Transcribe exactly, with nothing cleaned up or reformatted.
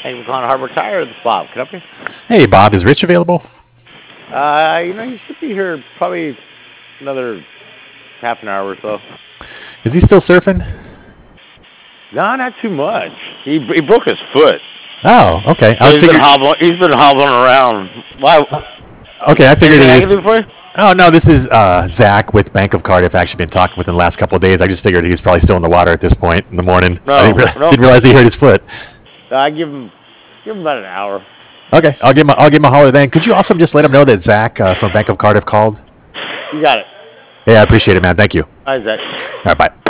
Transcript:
Thank you for calling Harbor Tire. This is Bob. Can I help you? Hey, Bob, is Rich available? Uh, you know, he should be here probably another half an hour or so. Is he still surfing? No, not too much. He he broke his foot. Oh, okay. I So was he's been figuring. hobbling. He's been hobbling around. Why? Okay, I figured Anything it I is. can do for you? Oh no, this is uh, Zach with Bank of Cardiff. I've actually been talking with him the last couple of days. I just figured he was probably still in the water at this point in the morning. No, I didn't, re- no. didn't realize he hurt his foot. I give him give him about an hour. Okay, I'll give him. A, I'll give him a holler then. Could you also just let him know that Zach uh, from Bank of Cardiff called? You got it. Yeah, I appreciate it, man. Thank you. Hi, Zach. All right, bye.